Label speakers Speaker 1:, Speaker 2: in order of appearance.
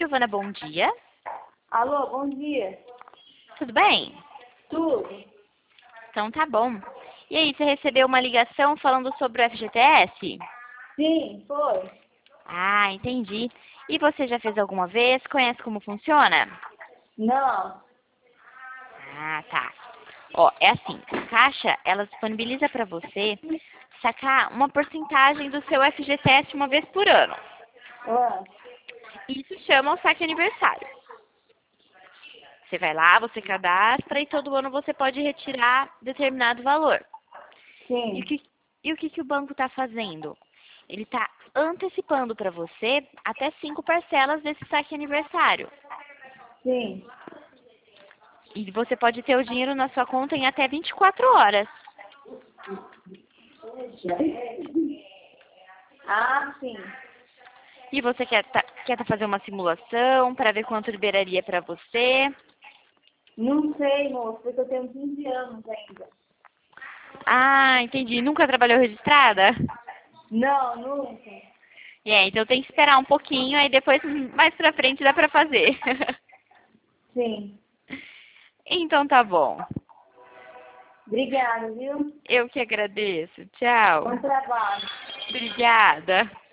Speaker 1: Giovana, bom dia.
Speaker 2: Alô, bom dia.
Speaker 1: Tudo bem?
Speaker 2: Tudo?
Speaker 1: Então tá bom. E aí, você recebeu uma ligação falando sobre o FGTS?
Speaker 2: Sim, foi.
Speaker 1: Ah, entendi. E você já fez alguma vez? Conhece como funciona?
Speaker 2: Não.
Speaker 1: Ah, tá. Ó, é assim, a Caixa, ela disponibiliza para você sacar uma porcentagem do seu FGTS uma vez por ano.
Speaker 2: Ah,
Speaker 1: Isso chama o saque aniversário. Você vai lá, você cadastra e todo ano você pode retirar determinado valor. E o
Speaker 2: sim,
Speaker 1: que, e o banco está fazendo? Ele está antecipando para você até 5 parcelas desse saque aniversário.
Speaker 2: sim.
Speaker 1: E você pode ter o dinheiro na sua conta em até 24 horas.
Speaker 2: Ah, sim.
Speaker 1: E você quer fazer uma simulação para ver quanto liberaria para você?
Speaker 2: Não sei, moço, porque eu tenho 15 anos ainda.
Speaker 1: Ah, entendi. Nunca trabalhou registrada?
Speaker 2: Não, nunca.
Speaker 1: Então tem que esperar um pouquinho, aí depois, mais pra frente, dá pra fazer.
Speaker 2: Sim.
Speaker 1: Então tá bom.
Speaker 2: Obrigada, viu?
Speaker 1: Eu que agradeço. Tchau.
Speaker 2: Bom trabalho.
Speaker 1: Obrigada.